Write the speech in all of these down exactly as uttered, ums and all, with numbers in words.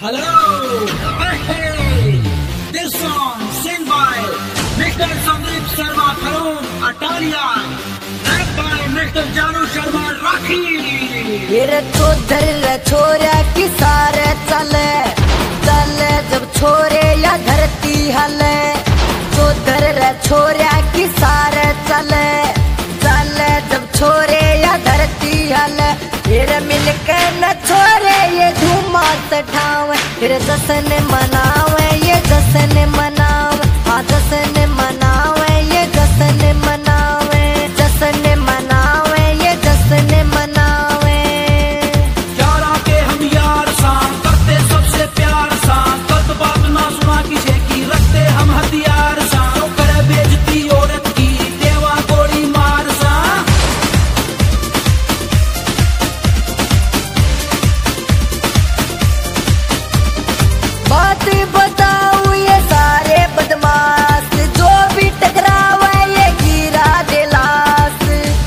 Hello! Hey! This song sing by Mister Sandeep Sharma Karoon Atalia, rap by Mister Janu Sharma Rakhi. फिर तो दर छोरा की सारे चले चले जब छोरे या धरती हले तो दर छोरा की सारे चले चले जब छोरे या धरती हले फिर मिलकर न छोरे ये धूम ठावे फिर जश्न मनावे ये जश्न मनावे हाँ जश्न मनावे ये जश्न मनावे जश्न मनावे ये जश्न मनावे यारा के हम यार सां करते सबसे प्यार सां गलत बात ना सुना किसी की रखते हम हथियार सां तो करे बेइज्जती औरत की देवा गोली मार सां बात बताऊं ये सारे बदमाश जो भी टकरावे ये गिरा दे लाश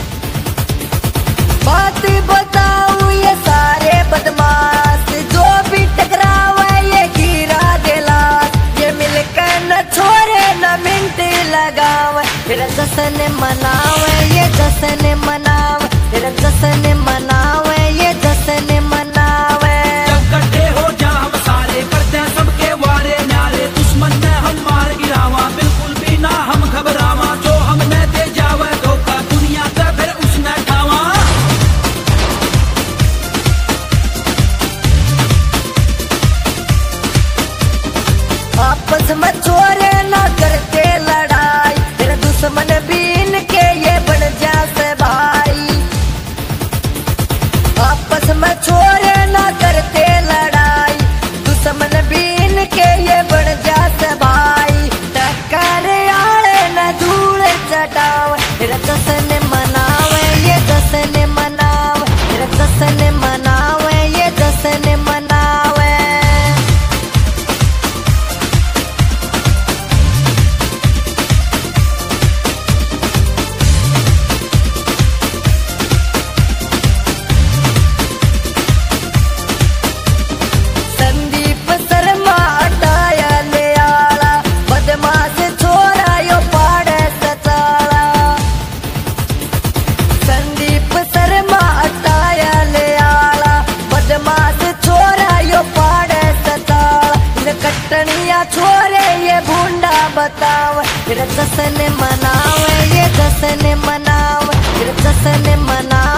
बात बताऊं ये सारे बदमाश जो भी टकरावे ये गिरा दे लाश ये मिलकर न छोड़े न मिनट लगावे फिर जश्न मनावे ये जश्न मनावे फिर जश्न मनावे ये जश्न मनावे जब इकट्ठे हो जा हम सारे करते हैं सबके वारे न्यारे दुश्मन ने हम मार गिरावा बिल्कुल भी ना हम घबरावा जो हमने दे जावे धोखा दुनिया का फिर उसने ठावा आपस में छोरे ना करते लड़ाई फिर दुश्मन भी इनके ये बन जाते भाई आपस में छोरे ना करते लड़ाई दुश्मन भी इनके ये बन जाते भाई टक्कर आड़े न धूल चटावे फिर जश्न मनावे ये जश्न मनावे फिर जश्न मनावे ये जश्न मनावे संदीप शर्मा हटाया ले आला बदमाश छोरा यो पाड़े सचाला संदीप शर्मा हटाया ले आला बदमाश छोरा यो पाड़े सचाला इन कटनिया छोरे ये भूंडा बतावे फिर जश्न मनावे ये जश्न मनावे फिर जश्न मनावे